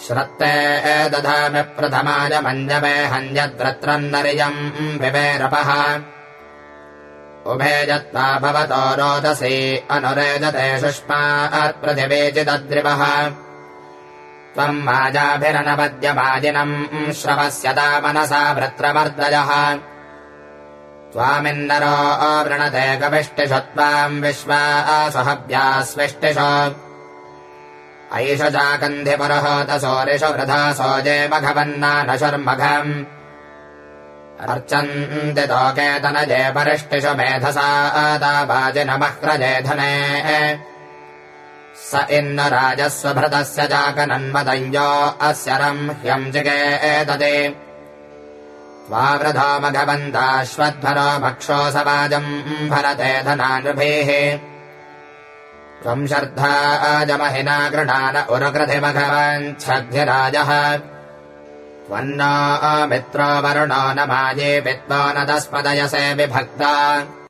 श्रत्ते दधामि प्रथमाय मञ्जवे हन्यद्रत्रन्नरियम् विवेरपः उभे जत्वा भवतो रोदसी अनुरेजते शुष्मात्पृथिवीचिदद्रिवः त्वम् वाजाभिरनपद्यवाजिनम् श्रवस्यता मनसा वृत्रमर्दयः त्वामिन्नरो वृणते कविष्टिषु त्वाम् विश्वासहव्यास्विष्टिषु ऐष चाकन्धिपुरहोतसोरिषु वृथा सोजे मघवन्नानशुर्मघम् अर्चन्ति तोकेतनजे परिष्टिषु मेधसा दावाजिनमह्रजेधने स इन्न राजस्वभृतस्य चाकनन्वदञ्जो अस्य रंह्यम् जिगेतते त्वावृधो मघवन्ताश्वध्वरो भक्षो सवाजम् भरते धनानृभिः त्वम् शर्धाजमहिना गृणान उरुकृधिमघवञ्छद्धिराजः त्वन्नो मित्रो वरुणो न माये वित्तो न तस्पदयसे विभक्ता